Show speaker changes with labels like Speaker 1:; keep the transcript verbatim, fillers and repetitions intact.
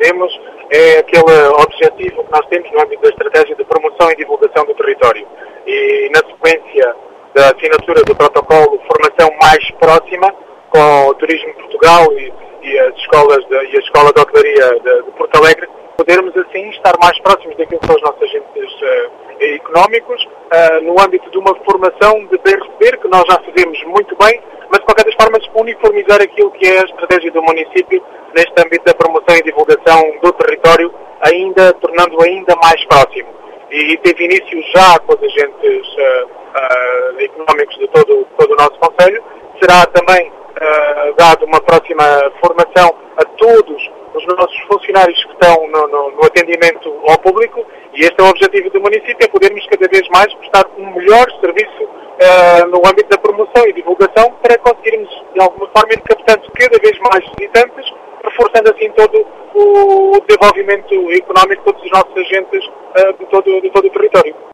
Speaker 1: fazemos é aquele objetivo que nós temos no âmbito da estratégia de promoção e divulgação do território. E na sequência da assinatura do protocolo Formação Mais Próxima, com o Turismo Portugal e, e as escolas de, e a Escola de Hotelaria de, de Porto Alegre, podermos assim estar mais próximos daquilo que são os nossos agentes uh, económicos, uh, no âmbito de uma formação de bem-receber, que nós já fazemos muito bem, mas de qualquer das formas uniformizar aquilo que é a estratégia do município neste âmbito da promoção e divulgação do território, ainda tornando ainda mais próximo. E teve início já com os agentes uh, uh, económicos de todo, todo o nosso concelho. Será também uh, dado uma próxima formação a todos os nossos funcionários que estão no, no, no atendimento ao público, e este é o objetivo do município, é podermos cada vez mais prestar um melhor serviço uh, no âmbito da promoção e divulgação, para conseguirmos de alguma forma ir captando cada vez mais visitantes, reforçando assim todo o desenvolvimento económico de todos os nossos agentes uh, de, todo, de todo o território.